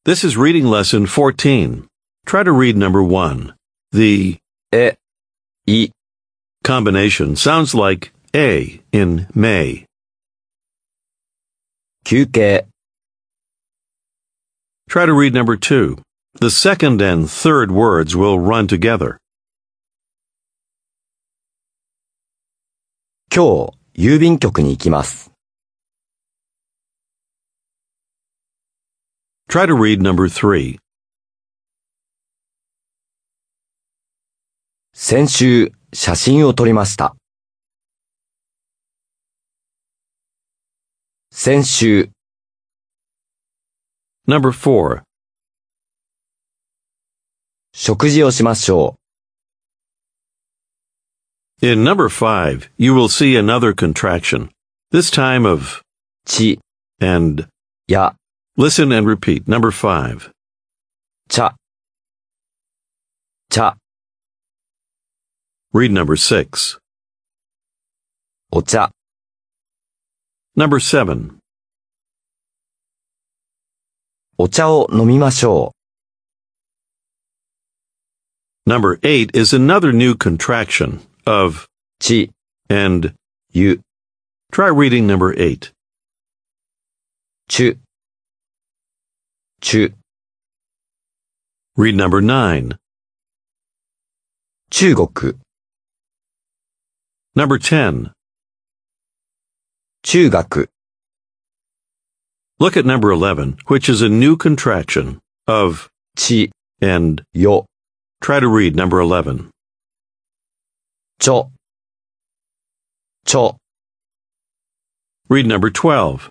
This is reading lesson 14. Try to read number 1. The い、 combination sounds like A in May. 休憩、 Try to read number 2. The second and third words will run together. 今日、郵便局に行きます。 Try to read number 3. 先週、写真を撮りました。先週、 Number 4. 食事をしましょ In number 5, you will see another contraction, this time of う。ち、 and. や、 Listen and repeat. Number 5. 茶、茶、 Read number 6. お茶、 Number 7. お茶を飲みましょ Number 8 is another new contraction of う。ち、 and. ゆ、 Try reading number 8. ちゅ、ちゅ、 Read number 9. 中国、 Number 10. 中学、 Look at number 11, which is a new contraction of ち、 and. よ、 Try to read number 11. ちょ、ちょ、 Read number 12.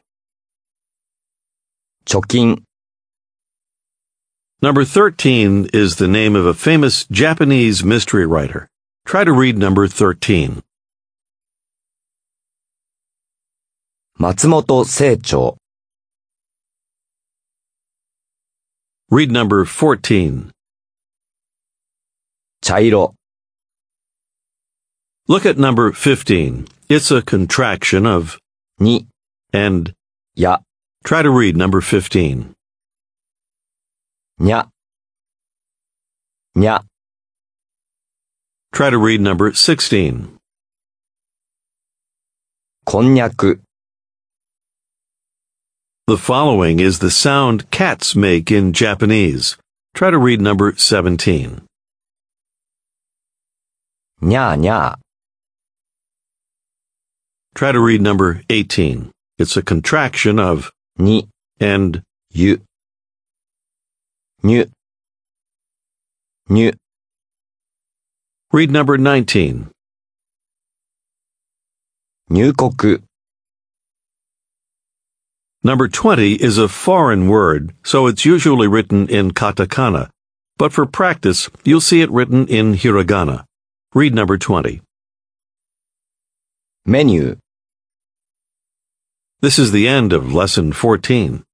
貯金、 Number 13 is the name of a famous Japanese mystery writer. Try to read number 13. 松本清張、 Read number 14. 茶色、 Look at number 15. It's a contraction of に、 and. や、 Try to read number 15. にゃ、にゃ、 Try to read number 16. こんにゃく、 The following is the sound cats make in Japanese. Try to read number 17. にゃーにゃー、 Try to read number 18. It's a contraction of に、 and. ゆ、にゅ、にゅ、 Read number 19. 入国、 Number 20 is a foreign word, so it's usually written in katakana. But for practice, you'll see it written in hiragana. Read number 20. メニュー。 This is the end of lesson 14.